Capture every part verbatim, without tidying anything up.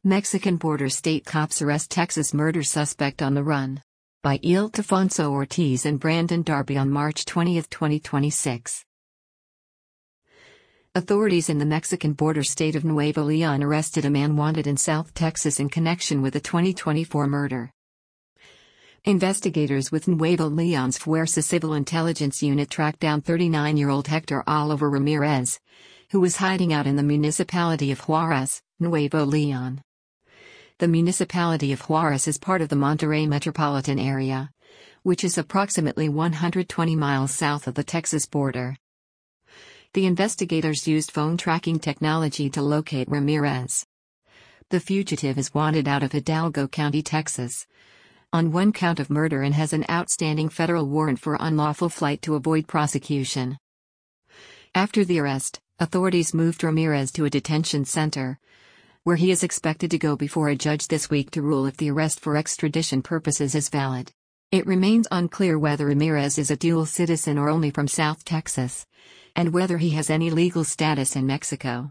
Mexican border state cops arrest Texas murder suspect on the run. By Ildefonso Ortiz and Brandon Darby on March twentieth, twenty twenty-six. Authorities in the Mexican border state of Nuevo León arrested a man wanted in South Texas in connection with a twenty twenty-four murder. Investigators with Nuevo León's Fuerza Civil Intelligence Unit tracked down thirty-nine-year-old Hector Oliver Ramirez, who was hiding out in the municipality of Juarez, Nuevo León. The municipality of Juarez is part of the Monterrey metropolitan area, which is approximately one hundred twenty miles south of the Texas border. The investigators used phone tracking technology to locate Ramirez. The fugitive is wanted out of Hidalgo County, Texas, on one count of murder and has an outstanding federal warrant for unlawful flight to avoid prosecution. After the arrest, authorities moved Ramirez to a detention center, where he is expected to go before a judge this week to rule if the arrest for extradition purposes is valid. It remains unclear whether Ramirez is a dual citizen or only from South Texas, and whether he has any legal status in Mexico.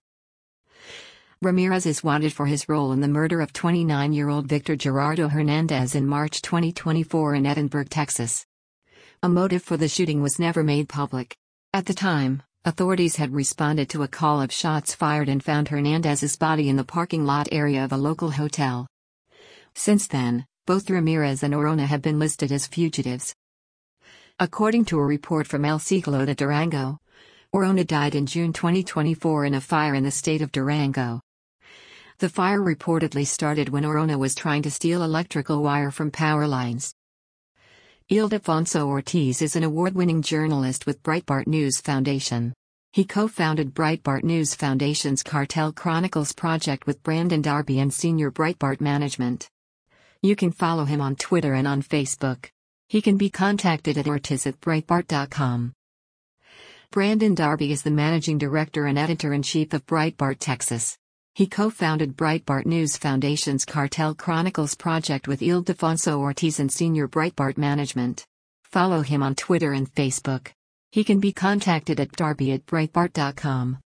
Ramirez is wanted for his role in the murder of twenty-nine-year-old Victor Gerardo Hernandez in March twenty twenty-four in Edinburg, Texas. A motive for the shooting was never made public. At the time, authorities had responded to a call of shots fired and found Hernandez's body in the parking lot area of a local hotel. Since then, both Ramirez and Orona have been listed as fugitives. According to a report from El Siglo de Durango, Orona died in June twenty twenty-four in a fire in the state of Durango. The fire reportedly started when Orona was trying to steal electrical wire from power lines. Ildefonso Ortiz is an award-winning journalist with Breitbart News Foundation. He co-founded Breitbart News Foundation's Cartel Chronicles project with Brandon Darby and senior Breitbart management. You can follow him on Twitter and on Facebook. He can be contacted at ortiz at breitbart dot com. Brandon Darby is the managing director and editor-in-chief of Breitbart Texas. He co-founded Breitbart News Foundation's Cartel Chronicles project with Ildefonso Ortiz and senior Breitbart management. Follow him on Twitter and Facebook. He can be contacted at darby at breitbart dot com.